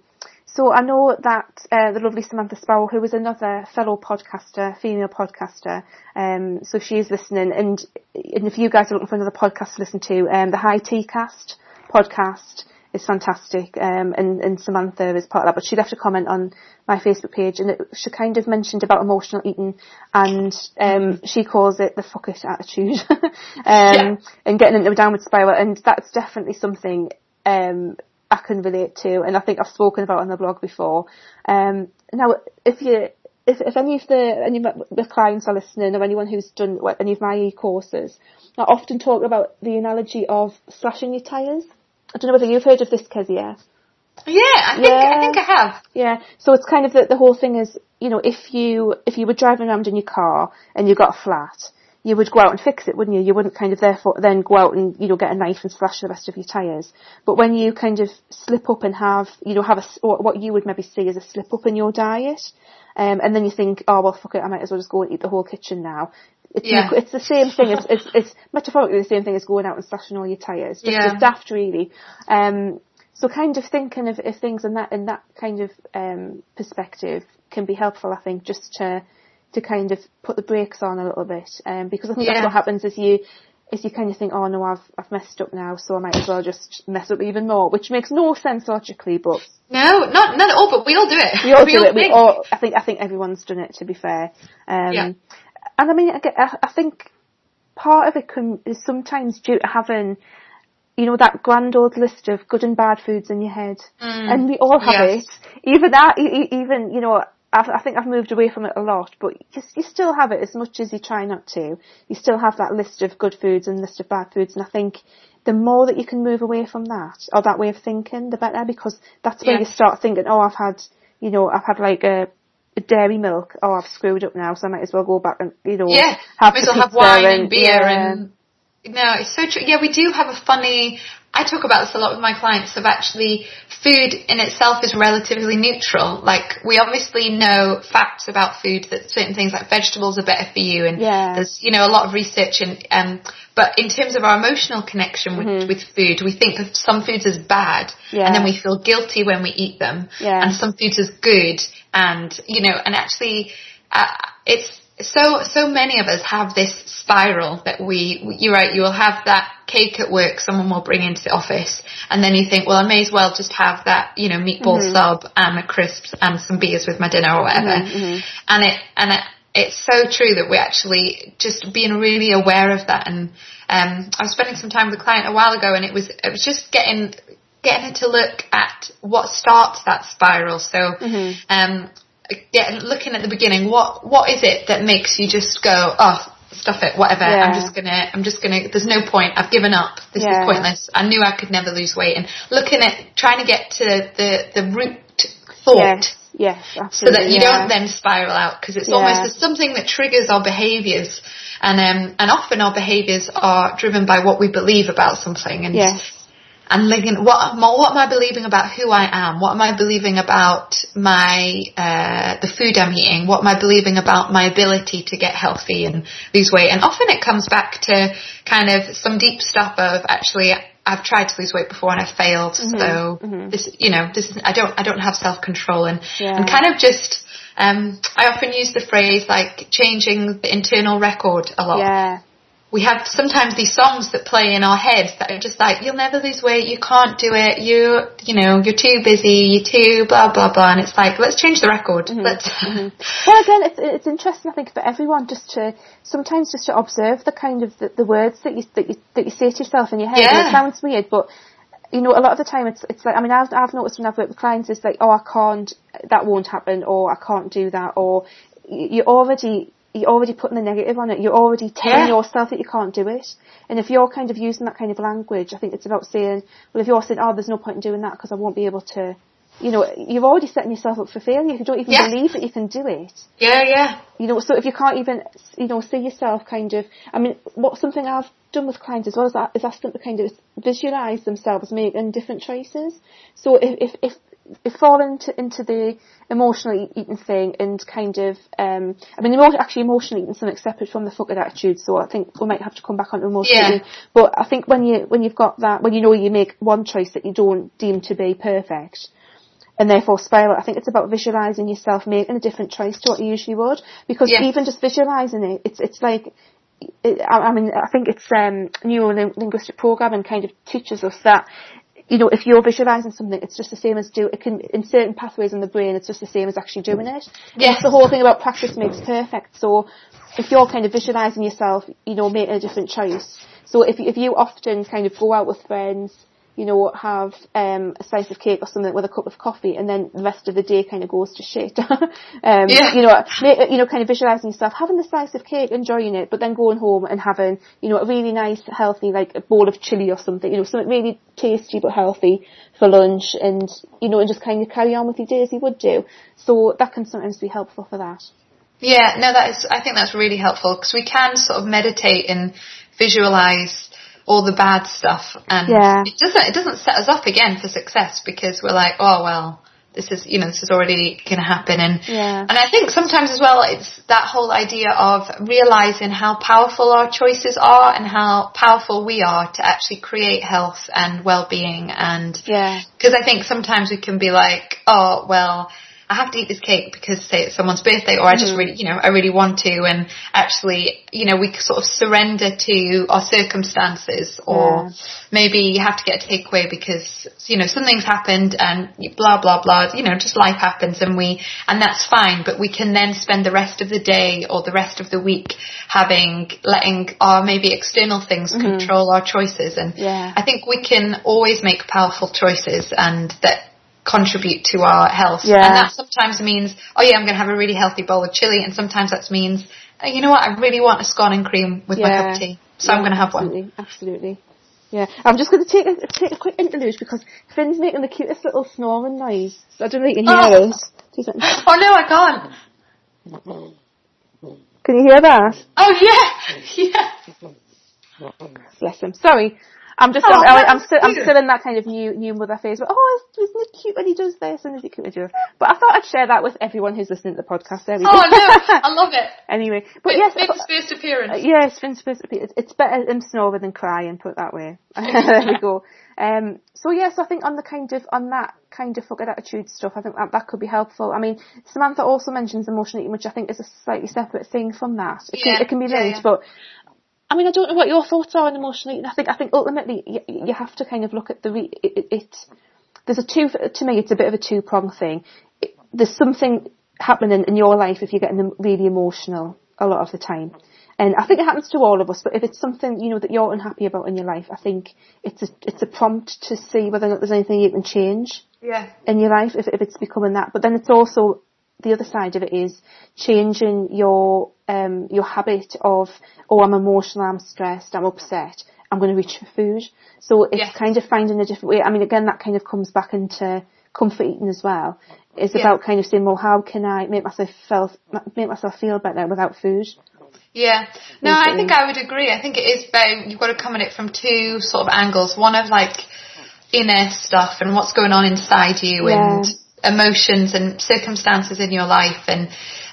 S1: So I know that uh, the lovely Samantha Sparrow, who is another fellow podcaster, female podcaster, um, so she is listening, and, and if you guys are looking for another podcast to listen to, um, the High Tea Cast podcast is fantastic, um, and, and Samantha is part of that, but she left a comment on my Facebook page, and it, she kind of mentioned about emotional eating, and um, she calls it the fuck it attitude, um, yeah. and getting into a downward spiral, and that's definitely something um, I can relate to, and I think I've spoken about on the blog before. Um, now, if you, if, if any of the any of the clients are listening, or anyone who's done any of my e-courses, I often talk about the analogy of slashing your tyres. I don't know whether you've heard of this, Kezia.
S2: Yeah, I think yeah. I think I have.
S1: Yeah, so it's kind of the, the whole thing is, you know, if you if you were driving around in your car and you got a flat, you would go out and fix it, wouldn't you? You wouldn't kind of therefore then go out and, you know, get a knife and slash the rest of your tyres. But when you kind of slip up and have, you know, have a, what you would maybe see as a slip up in your diet, um, and then you think, oh, well, fuck it, I might as well just go and eat the whole kitchen now. It's, yeah. it's the same thing. It's, it's, it's metaphorically the same thing as going out and slashing all your tyres. Just yeah. as daft, really. Um, so kind of thinking of, of things in that in that kind of um, perspective can be helpful, I think, just to to kind of put the brakes on a little bit. Um, because I think yeah. that's what happens is you is you kind of think, oh no, I've I've messed up now, so I might as well just mess up even more, which makes no sense logically, but
S2: no, not not at all. But we all do it.
S1: We all we do all it. Think. We all. I think I think everyone's done it. To be fair. Um, yeah. And I mean, I, I think part of it can, is sometimes due to having, you know, that grand old list of good and bad foods in your head. Mm, and we all have yes. it. Even that, even, you know, I've, I think I've moved away from it a lot, but you, you still have it as much as you try not to. You still have that list of good foods and list of bad foods. And I think the more that you can move away from that, or that way of thinking, the better, because that's when yes. you start thinking, oh, I've had, you know, I've had like a, dairy milk, oh, I've screwed up now, so I might as well go back and, you know,
S2: yeah,
S1: have
S2: might
S1: the
S2: as well have wine and, and beer yeah. and, no, it's so true. Yeah, we do have a funny, I talk about this a lot with my clients, of actually food in itself is relatively neutral. Like, we obviously know facts about food, that certain things like vegetables are better for you, and
S1: yeah.
S2: there's, you know, a lot of research, and um, but in terms of our emotional connection with, mm-hmm. with food, we think of some foods as bad, yeah. and then we feel guilty when we eat them,
S1: yeah.
S2: and some foods as good, and, you know, and actually, uh, it's, So, so many of us have this spiral that we, you're right, you will have that cake at work someone will bring into the office, and then you think, well, I may as well just have that, you know, meatball mm-hmm. sub and a crisps and some beers with my dinner or whatever.
S1: Mm-hmm.
S2: And it, and it, it's so true that we actually just being really aware of that. And, um, I was spending some time with a client a while ago, and it was, it was just getting, getting her to look at what starts that spiral. So,
S1: mm-hmm.
S2: um, Get, looking at the beginning, what what is it that makes you just go, oh, stuff it, whatever,
S1: yeah.
S2: I'm just gonna, I'm just gonna, there's no point, I've given up, this
S1: yeah.
S2: is pointless, I knew I could never lose weight, and looking at, trying to get to the, the root thought,
S1: yes, yes absolutely,
S2: so that you
S1: yeah.
S2: don't then spiral out, because it's
S1: yeah.
S2: almost there's something that triggers our behaviours, and um, and often our behaviours are driven by what we believe about something, and
S1: yes.
S2: and looking, what, what am I believing about who I am? What am I believing about my, uh, the food I'm eating? What am I believing about my ability to get healthy and lose weight? And often it comes back to kind of some deep stuff of, actually, I've tried to lose weight before and I've failed.
S1: Mm-hmm.
S2: So
S1: mm-hmm.
S2: this, you know, this is, I don't, I don't have self-control, and,
S1: yeah.
S2: and kind of just, um, I often use the phrase like changing the internal record a lot.
S1: Yeah.
S2: We have sometimes these songs that play in our heads that are just like, you'll never lose weight, you can't do it, you, you know, you're too busy, you're too blah, blah, blah. And it's like, let's change the record.
S1: Mm-hmm.
S2: Let's.
S1: Mm-hmm. Well, again, it's, it's interesting, I think, for everyone just to, sometimes just to observe the kind of, the, the words that you, that you, that you say to yourself in your head.
S2: Yeah.
S1: And it sounds weird, but, you know, a lot of the time it's, it's like, I mean, I've, I've noticed when I've worked with clients, it's like, oh, I can't, that won't happen, or I can't do that, or you're already, you're already putting the negative on it. You're already telling
S2: yeah.
S1: yourself that you can't do it. And if you're kind of using that kind of language, I think it's about saying, well, if you're saying, oh, there's no point in doing that because I won't be able to, you know, you're already setting yourself up for failure if you don't even
S2: yeah.
S1: believe that you can do it.
S2: Yeah, yeah.
S1: You know, so if you can't even, you know, see yourself kind of, I mean, what something I've done with clients as well is, that, is ask them to kind of visualise themselves making different choices. So if, if, if If fall into into the emotional eating thing and kind of, um, I mean, emo- actually emotional eating is something separate from the fuck it attitude, so I think we might have to come back on to emotional
S2: yeah.
S1: eating. But I think when you when you've got that, when you know you make one choice that you don't deem to be perfect, and therefore spiral. I think it's about visualising yourself making a different choice to what you usually would, because yeah. even just visualising it, it's it's like, it, I, I mean, I think it's um, neuro-linguistic programming kind of teaches us that, you know, if you're visualising something, it's just the same as do, it can, in certain pathways in the brain, it's just the same as actually doing it. Yeah. It's the whole thing about practice makes perfect. So if you're kind of visualising yourself, you know, making a different choice. So if, if you often kind of go out with friends, you know, have um, a slice of cake or something with a cup of coffee, and then the rest of the day kind of goes to shit. um, yeah. You know, make, you know, kind of visualising yourself having the slice of cake, enjoying it, but then going home and having, you know, a really nice, healthy, like a bowl of chili or something, you know, something really tasty but healthy for lunch, and, you know, and just kind of carry on with your day as you would do. So that can sometimes be helpful for that.
S2: Yeah, no, that is, I think that's really helpful, because we can sort of meditate and visualise all the bad stuff, and yeah. it doesn't it doesn't set us up again for success, because we're like, oh well, this is, you know, this is already going to happen. And
S1: yeah.
S2: and I think sometimes as well, it's that whole idea of realizing how powerful our choices are and how powerful we are to actually create health and well-being. And
S1: yeah,
S2: because I think sometimes we can be like, oh well, I have to eat this cake because, say, it's someone's birthday, or I just really, you know, I really want to, and actually, you know, we sort of surrender to our circumstances, or yeah. maybe you have to get a takeaway because, you know, something's happened and blah, blah, blah, you know, just life happens, and we, and that's fine, but we can then spend the rest of the day or the rest of the week having, letting our maybe external things mm-hmm. control our choices. And
S1: yeah.
S2: I think we can always make powerful choices, and that contribute to our health.
S1: Yeah.
S2: And that sometimes means, oh yeah, I'm going to have a really healthy bowl of chili, and sometimes that means, oh, you know what, I really want a scone and cream with yeah. my cup of tea, so yeah, I'm going to have
S1: absolutely,
S2: one.
S1: Absolutely. Yeah. I'm just going to take a, take a quick interlude, because Finn's making the cutest little snoring noise. So I don't know if you can hear
S2: oh.
S1: it.
S2: Oh no, I can't.
S1: Can you hear that?
S2: Oh yeah, yeah.
S1: Bless him. Sorry. I'm just, oh, I'm, I'm, I'm still, I'm still in that kind of new, new mother phase. But, oh, isn't it cute when he does this? And is it cute when he does? But I thought I'd share that with everyone who's listening to the podcast. There we go.
S2: Oh no, I love it.
S1: Anyway, but
S2: it's
S1: yes,
S2: Finn's first appearance.
S1: Uh, yes, Finn's first appearance. It's better in snoring than crying, put it that way. There we go. Um, so yes, I think on the kind of, on that kind of fucked attitude stuff, I think that, that could be helpful. I mean, Samantha also mentions emotional eating, which I think is a slightly separate thing from that. It can,
S2: yeah,
S1: it can be linked,
S2: yeah, yeah.
S1: but I mean, I don't know what your thoughts are on emotional eating. I think, I think ultimately you, you have to kind of look at the, re- it, it, it, there's a two, to me it's a bit of a two-pronged thing. It, there's something happening in your life if you're getting really emotional a lot of the time. And I think it happens to all of us, but if it's something, you know, that you're unhappy about in your life, I think it's a, it's a prompt to see whether or not there's anything you can change
S2: yeah.
S1: in your life if, if it's becoming that. But then it's also, the other side of it is changing your um your habit of, oh, I'm emotional, I'm stressed, I'm upset, I'm going to reach for food. So it's yeah. kind of finding a different way. I mean, again, that kind of comes back into comfort eating as well. It's yeah. about kind of saying, well, how can I make myself feel make myself feel better without food?
S2: Yeah. No, I think I would agree. I think it is very, you've got to come at it from two sort of angles. One of like inner stuff and what's going on inside you yeah. and emotions and circumstances in your life, and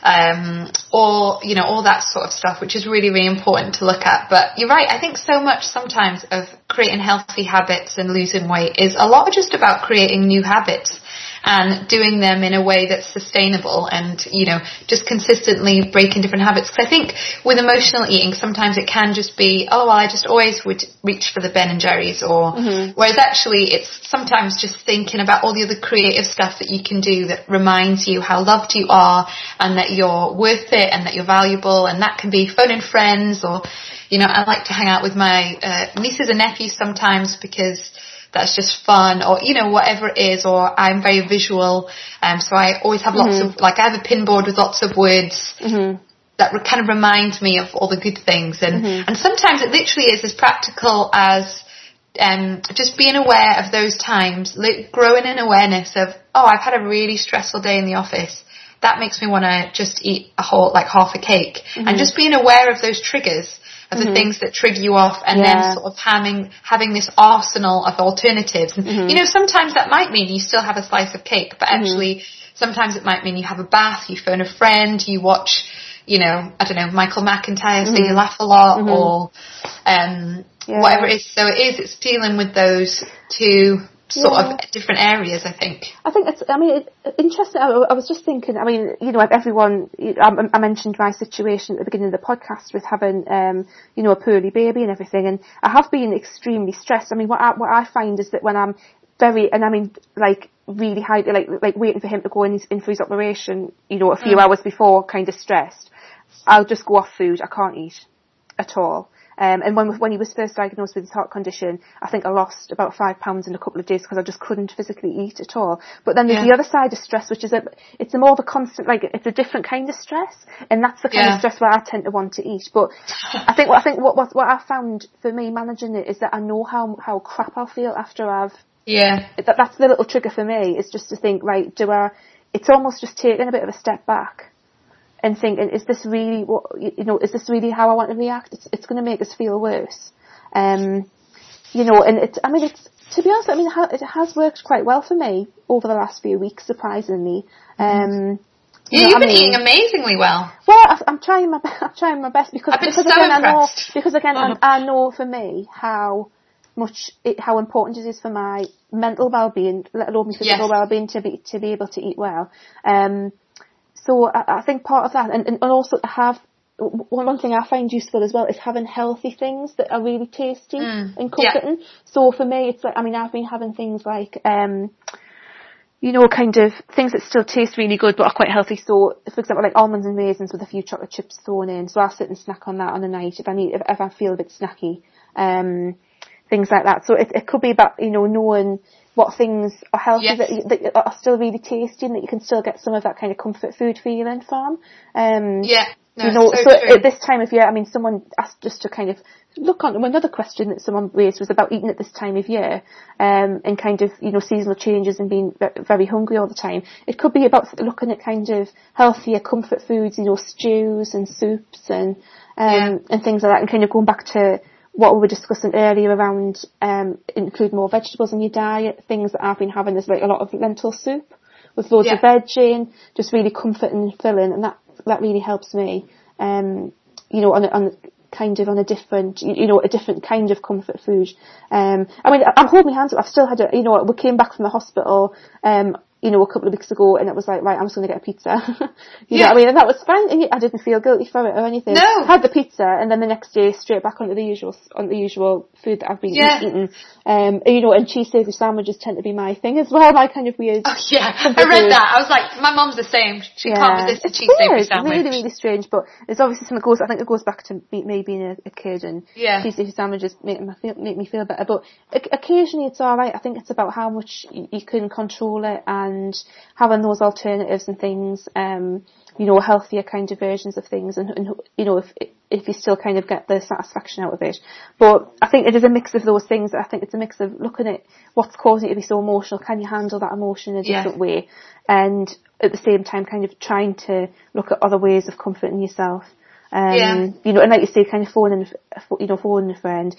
S2: um or you know, all that sort of stuff, which is really, really important to look at. But you're right, I think so much sometimes of creating healthy habits and losing weight is a lot just about creating new habits and doing them in a way that's sustainable, and, you know, just consistently breaking different habits. Because I think with emotional eating, sometimes it can just be, oh, well, I just always would reach for the Ben and Jerry's, or mm-hmm. whereas actually it's sometimes just thinking about all the other creative stuff that you can do that reminds you how loved you are and that you're worth it and that you're valuable. And that can be phoning friends, or, you know, I like to hang out with my uh, nieces and nephews sometimes because that's just fun, or, you know, whatever it is. Or I'm very visual, um, so I always have lots mm-hmm. of, like, I have a pin board with lots of words mm-hmm. that re- kind of remind me of all the good things. And, mm-hmm. and sometimes it literally is as practical as um, just being aware of those times, li- growing in awareness of, oh, I've had a really stressful day in the office. That makes me want to just eat a whole, like half a cake. Mm-hmm. And just being aware of those triggers, of the mm-hmm. things that trigger you off, and yeah. then sort of having having this arsenal of alternatives. And, mm-hmm. you know, sometimes that might mean you still have a slice of cake, but actually mm-hmm. sometimes it might mean you have a bath, you phone a friend, you watch, you know, I don't know, Michael McIntyre, mm-hmm. so you laugh a lot, mm-hmm. or um, yeah. whatever it is. So it is, it's dealing with those two sort
S1: yeah.
S2: of different areas, I think.
S1: I think it's, I mean, it, interesting. I, I was just thinking, I mean, you know, everyone, I, I mentioned my situation at the beginning of the podcast with having, um, you know, a poorly baby and everything, and I have been extremely stressed. I mean, what I, what I find is that when I'm very, and I mean, like, really high, like, like waiting for him to go in, in for his operation, you know, a few mm. hours before, kind of stressed, I'll just go off food. I can't eat at all. Um, and when when he was first diagnosed with his heart condition, I think I lost about five pounds in a couple of days because I just couldn't physically eat at all. But then there's yeah. the other side of stress, which is a, it's a more of a constant, like, it's a different kind of stress, and that's the kind yeah. of stress where I tend to want to eat. But I think what I think what, what what I found for me managing it is that I know how how crap I'll feel after I've
S2: yeah.
S1: That that's the little trigger for me, is just to think, right, do I? It's almost just taking a bit of a step back and thinking, is this really what, you know, is this really how I want to react? It's, it's going to make us feel worse. Um, you know, and it, I mean, it's, to be honest, I mean, it has worked quite well for me over the last few weeks, surprisingly. Um,
S2: yeah,
S1: you
S2: you've
S1: know,
S2: been
S1: I mean,
S2: eating amazingly well.
S1: Well, I, I'm trying my, I'm trying my best because,
S2: I've been
S1: because
S2: so
S1: again,
S2: impressed.
S1: I know, because again, uh-huh. I, I know for me how much, it, how important it is for my mental well-being, let alone my physical yes. well-being, to be, to be able to eat well. Um, So I, I think part of that, and, and also to have, one, one thing I find useful as well is having healthy things that are really tasty mm, and comforting. Yeah. So for me, it's like, I mean, I've been having things like, um, you know, kind of things that still taste really good but are quite healthy. So, for example, like almonds and raisins with a few chocolate chips thrown in. So I'll sit and snack on that on the night if I need, if, if I feel a bit snacky. Um, things like that. So it, it could be about, you know, knowing what things are healthy yes. that, that are still really tasty and that you can still get some of that kind of comfort food feeling from. Um,
S2: yeah. No,
S1: you know,
S2: so,
S1: so
S2: true.
S1: At this time of year, I mean, someone asked just to kind of look on, another question that someone raised was about eating at this time of year, um, and kind of, you know, seasonal changes and being very hungry all the time. It could be about looking at kind of healthier comfort foods, you know, stews and soups and, um, yeah. and things like that, and kind of going back to what we were discussing earlier around, um, include more vegetables in your diet. Things that I've been having is like a lot of lentil soup with loads yeah. of veg in, just really comforting and filling, and that, that really helps me, um, you know, on a, on a kind of on a different, you know, a different kind of comfort food. Um, I mean, I'm holding my hands up. I've still had a, you know, we came back from the hospital, um, you know, a couple of weeks ago, and it was like, right, I'm just going to get a pizza. you
S2: yeah.
S1: know what I mean? And that was fine. And I didn't feel guilty for it or anything.
S2: No.
S1: I had the pizza, and then the next day, straight back onto the usual, on the usual food that I've been
S2: yeah.
S1: eating. Um, you know, and cheese savory sandwiches tend to be my thing as well. My kind of weird.
S2: Oh yeah, I read food. that. I was like, my mum's the same. She
S1: yeah.
S2: can't resist a cheese
S1: weird.
S2: savory sandwich.
S1: Really, really strange. But it's obviously something that goes. I think it goes back to me, me being a, a kid, and
S2: yeah.
S1: cheese savory sandwiches make me feel make me feel better. But occasionally, it's all right. I think it's about how much you can control it and having those alternatives and things, um, you know, healthier kind of versions of things, and, and you know, if if you still kind of get the satisfaction out of it. But I think it is a mix of those things. I think it's a mix of looking at what's causing you to be so emotional. Can you handle that emotion in a different yeah. way? And at the same time, kind of trying to look at other ways of comforting yourself. Um,
S2: yeah.
S1: You know, and like you say, kind of phoning, you know, phoning a friend,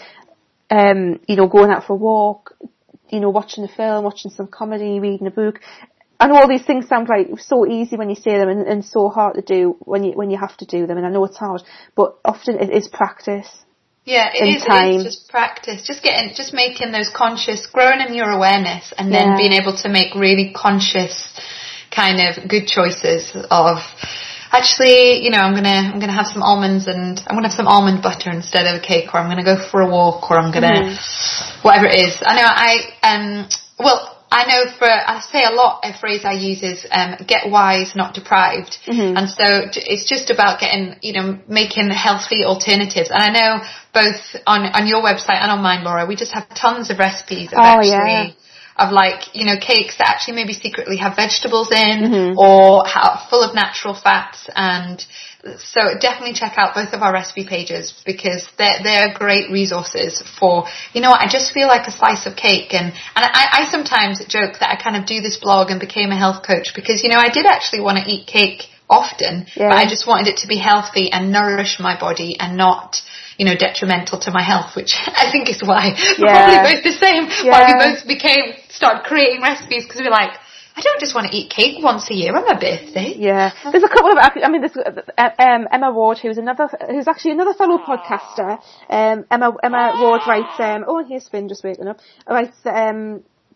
S1: um, you know, going out for a walk, you know, watching a film, watching some comedy, reading a book. I know all these things sound like so easy when you say them, and, and so hard to do when you when you have to do them. And I know it's hard, but often it is practice.
S2: Yeah, it is, it is just practice. Just getting, just making those conscious, growing in your awareness, and then yeah. being able to make really conscious, kind of good choices of, actually, you know, I'm gonna I'm gonna have some almonds and I'm gonna have some almond butter instead of a cake, or I'm gonna go for a walk, or I'm gonna mm. whatever it is. I know I um well. I know for, I say a lot, a phrase I use is, um, get wise, not deprived. Mm-hmm. And so it's just about getting, you know, making healthy alternatives. And I know both on, on your website and on mine, Laura, we just have tons of recipes of
S1: oh,
S2: actually,
S1: yeah.
S2: of like, you know, cakes that actually maybe secretly have vegetables in,
S1: mm-hmm.
S2: or are full of natural fats. And so definitely check out both of our recipe pages, because they're, they're great resources for, you know, I just feel like a slice of cake. And, and I, I sometimes joke that I kind of do this blog and became a health coach because, you know, I did actually want to eat cake often,
S1: yeah.
S2: but I just wanted it to be healthy and nourish my body and not, you know, detrimental to my health, which I think is why we're
S1: yeah.
S2: probably both the same,
S1: yeah.
S2: why we both became, started creating recipes, because we're like, I don't just want to eat cake once a year on my birthday.
S1: Yeah, there's a couple of, I mean, there's um, Emma Ward, who's another, who's actually another fellow podcaster. Um, Emma Emma Ward writes, um, oh, and here's Finn just waking up. Writes um,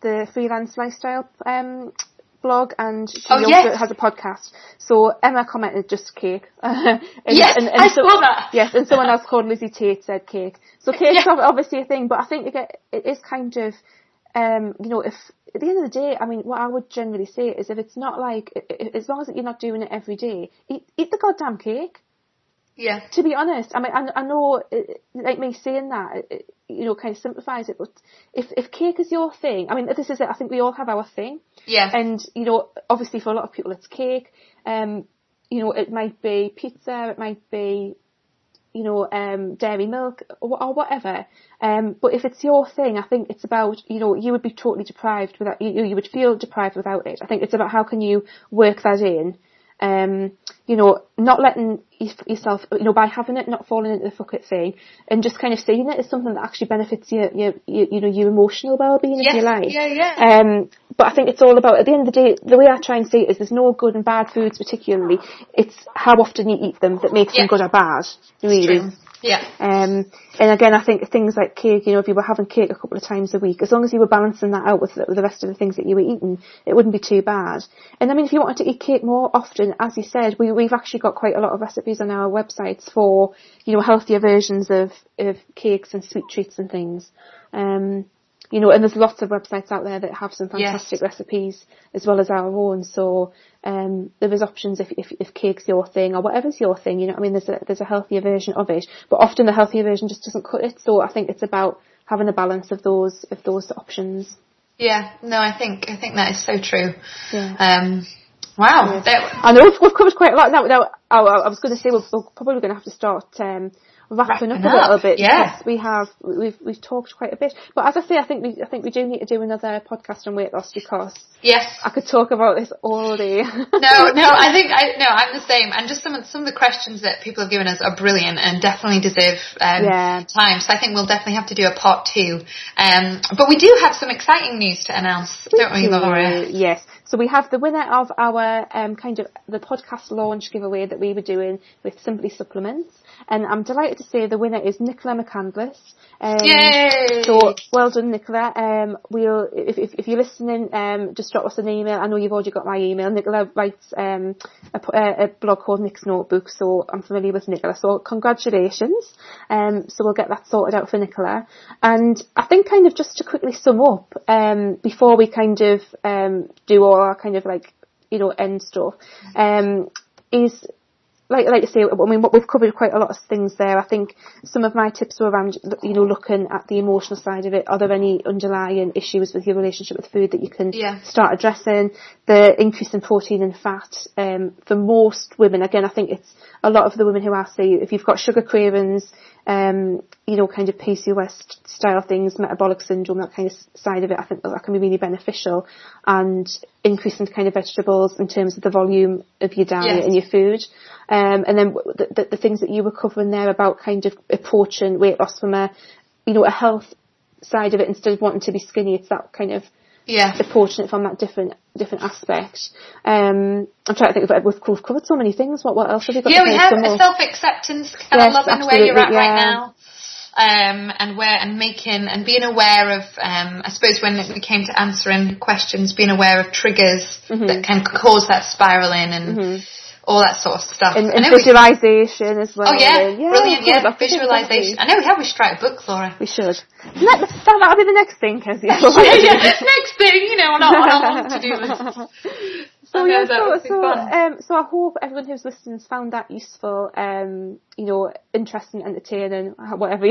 S1: the Freelance Lifestyle um, blog, and she
S2: oh,
S1: also
S2: yes.
S1: has a podcast. So Emma commented just cake. and,
S2: yes,
S1: and, and
S2: I
S1: so,
S2: saw that.
S1: Yes, and someone else called Lizzie Tate said cake. So cake's yeah. obviously a thing, but I think it, it is kind of, um, you know, if at the end of the day, I mean, what I would generally say is if it's not like, as long as you're not doing it every day, eat, eat the goddamn cake.
S2: Yeah.
S1: To be honest, I mean, I, I know, like me saying that, it, you know, kind of simplifies it, but if if cake is your thing, I mean, this is it, I think we all have our thing.
S2: Yeah.
S1: And, you know, obviously for a lot of people it's cake, um, you know, it might be pizza, it might be, you know, um, dairy milk or, or whatever. Um, but if it's your thing, I think it's about, you know, you would be totally deprived without, you, you would feel deprived without it. I think it's about how can you work that in. Um, you know, not letting yourself, you know, by having it, not falling into the fuck it thing, and just kind of seeing it as something that actually benefits your, your, your you know, your emotional well-being,
S2: yes,
S1: if you like.
S2: Yeah, yeah.
S1: Um, but I think it's all about, at the end of the day, the way I try and see it is there's no good and bad foods particularly. It's how often you eat them that makes
S2: yeah.
S1: them good or bad, really.
S2: Yeah.
S1: Um, and again, I think things like cake, you know, if you were having cake a couple of times a week, as long as you were balancing that out with the, with the rest of the things that you were eating, it wouldn't be too bad. And I mean, if you wanted to eat cake more often, as you said, we, we've actually got quite a lot of recipes on our websites for, you know, healthier versions of, of cakes and sweet treats and things. Um, you know, and there's lots of websites out there that have some fantastic yes. recipes as well as our own. So, um, there is options if, if, if cake's your thing or whatever's your thing, you know what I mean? There's a, there's a healthier version of it, but often the healthier version just doesn't cut it. So I think it's about having a balance of those, of those options.
S2: Yeah, no, I think, I think that is so true.
S1: Yeah.
S2: Um, wow.
S1: Yes.
S2: That,
S1: I know we've, we've covered quite a lot now. Now, I, I was going to say we're, we're probably going to have to start, um, wrapping, wrapping up, up a little bit.
S2: Yeah.
S1: Because we have, we've, we've talked quite a bit. But as I say, I think we, I think we do need to do another podcast on weight loss because
S2: yes.
S1: I could talk about this all day.
S2: no, no, I think, I, no, I'm the same. And just some of, some of the questions that people have given us are brilliant and definitely deserve, um, yeah. time. So I think we'll definitely have to do a part two. Um, but we do have some exciting news to announce, we don't we, Laura?
S1: Yes. So we have the winner of our, um, kind of the podcast launch giveaway that we were doing with Simply Supplements. And I'm delighted to say the winner is Nicola McCandless. Um,
S2: Yay!
S1: So well done, Nicola. Um, we'll if, if if you're listening, um, just drop us an email. I know you've already got my email. Nicola writes um a, a blog called Nick's Notebook, so I'm familiar with Nicola. So congratulations. Um, so we'll get that sorted out for Nicola. And I think kind of just to quickly sum up, um, before we kind of um do all our kind of like you know end stuff, um, is. Like, like I say, I mean, we've covered quite a lot of things there. I think some of my tips were around, you know, looking at the emotional side of it. Are there any underlying issues with your relationship with food that you can
S2: yeah.
S1: start addressing? The increase in protein and fat, um, for most women, again, I think it's a lot of the women who I see, if you've got sugar cravings, um, you know, kind of P C O S style things, metabolic syndrome, that kind of side of it, I think that can be really beneficial. And increasing kind of vegetables in terms of the volume of your diet
S2: yes.
S1: and your food. Um, and then the, the, the things that you were covering there about kind of approaching weight loss from a, you know, a health side of it instead of wanting to be skinny. It's that kind of
S2: yeah.
S1: approaching it from that different different aspect. Um, I'm trying to think of it. We've, we've covered so many things. What what else have we got?
S2: Yeah, we have a self-acceptance, kind
S1: yes,
S2: of loving where you're at
S1: yeah.
S2: right now. Um, and where, and making, and being aware of, um, I suppose when we came to answering questions, being aware of triggers mm-hmm. that can cause that spiraling and mm-hmm. all that sort of stuff.
S1: And, and visualization we, as well.
S2: Oh yeah,
S1: yeah
S2: brilliant, yeah, visualization. I know we have, we should write a book, Laura.
S1: We should. That, that'll be the next thing, Kezia.
S2: yeah, yeah, next thing, you know, on our, on our to-do list.
S1: So yeah, so so, um, so I hope everyone who's listening has found that useful, um, you know, interesting, entertaining, whatever,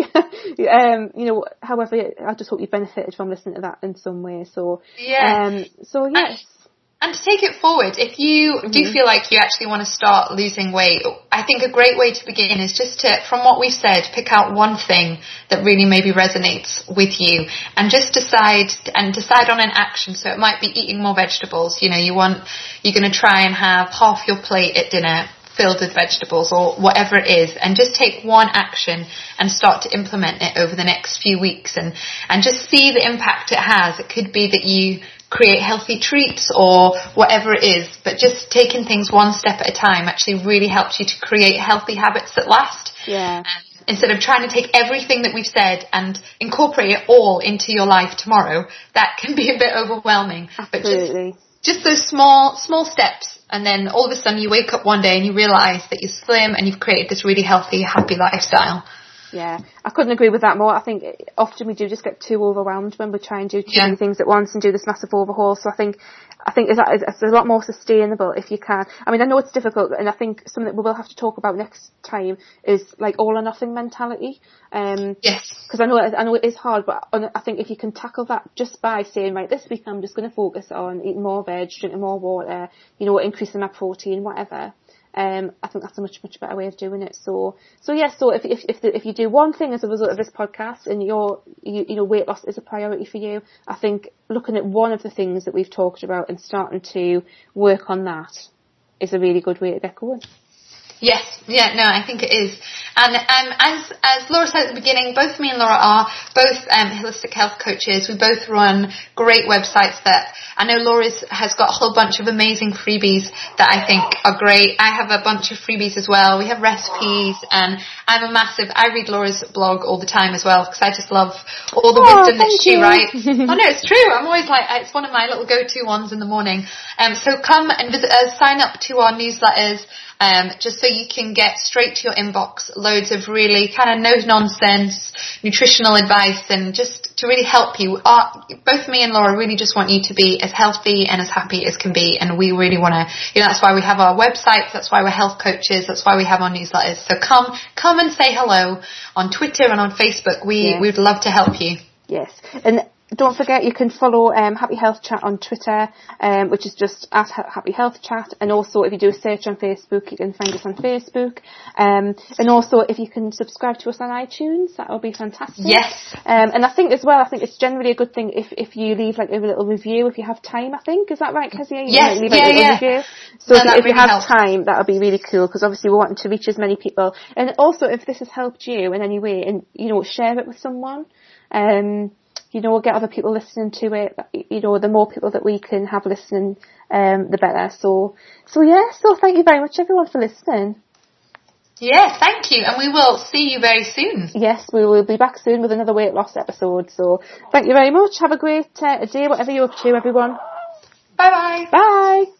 S1: um, you know, however, I just hope you benefited from listening to that in some way. So
S2: yeah,
S1: um, so yes.
S2: And to take it forward, if you mm-hmm. do feel like you actually want to start losing weight, I think a great way to begin is just to, from what we've said, pick out one thing that really maybe resonates with you and just decide, and decide on an action. So it might be eating more vegetables. You know, you want, you're going to try and have half your plate at dinner filled with vegetables or whatever it is, and just take one action and start to implement it over the next few weeks and, and just see the impact it has. It could be that you create healthy treats or whatever it is, but just taking things one step at a time actually really helps you to create healthy habits that last.
S1: Yeah.
S2: Um, instead of trying to take everything that we've said and incorporate it all into your life tomorrow, that can be a bit overwhelming.
S1: Absolutely.
S2: But just, just those small, small steps, and then all of a sudden you wake up one day and you realise that you're slim and you've created this really healthy, happy lifestyle.
S1: Yeah, I couldn't agree with that more. I think often we do just get too overwhelmed when we try and do too
S2: yeah.
S1: many things at once and do this massive overhaul. So I think, I think it's, it's a lot more sustainable if you can. I mean, I know it's difficult, and I think something that we will have to talk about next time is like all or nothing mentality. Um,
S2: yes.
S1: Because I know, I know it is hard, but I think if you can tackle that just by saying, right, this week I'm just going to focus on eating more veg, drinking more water, you know, increasing my protein, whatever. Um, I think that's a much, much better way of doing it. So, so yes, yeah, so if, if, if, the, if you do one thing as a result of this podcast and your, you, you know, weight loss is a priority for you, I think looking at one of the things that we've talked about and starting to work on that is a really good way to get going.
S2: Yes, yeah, no, I think it is. And um, as as Laura said at the beginning, both me and Laura are both um, holistic health coaches. We both run great websites that I know Laura's has got a whole bunch of amazing freebies that I think are great. I have a bunch of freebies as well. We have recipes, and I'm a massive, I read Laura's blog all the time as well because I just love all the
S1: oh,
S2: wisdom that she
S1: you.
S2: writes. Oh no, it's true. I'm always like, it's one of my little go-to ones in the morning. Um, so come and visit us, sign up to our newsletters. Um, just so you can get straight to your inbox loads of really kind of no-nonsense nutritional advice and just to really help you. Our, both me and Laura really just want you to be as healthy and as happy as can be, and we really want to, you know, that's why we have our websites, that's why we're health coaches, that's why we have our newsletters. So come, come and say hello on Twitter and on Facebook. We,
S1: yeah.
S2: we'd love to help you.
S1: Yes. And don't forget, you can follow um, Happy Health Chat on Twitter, um, which is just at Happy Health Chat. And also, if you do a search on Facebook, you can find us on Facebook. Um, and also, if you can subscribe to us on iTunes, that will be fantastic.
S2: Yes.
S1: Um, and I think as well, I think it's generally a good thing if, if you leave like a little review if you have time. I think is that right, Kezia? You
S2: yes.
S1: leave,
S2: like,
S1: yeah,
S2: a little
S1: yeah. Review. So
S2: no,
S1: if, if
S2: really
S1: you have
S2: helps.
S1: time, that would be really cool because obviously we're wanting to reach as many people. And also, if this has helped you in any way, and you know, share it with someone. Um, You know, we'll get other people listening to it. You know, the more people that we can have listening, um, the better. So, so yeah. So thank you very much, everyone, for listening.
S2: Yeah, thank you, and we will see you very soon.
S1: Yes, we will be back soon with another weight loss episode. So, thank you very much. Have a great uh, day, whatever you're up to, everyone.
S2: Bye bye.
S1: Bye.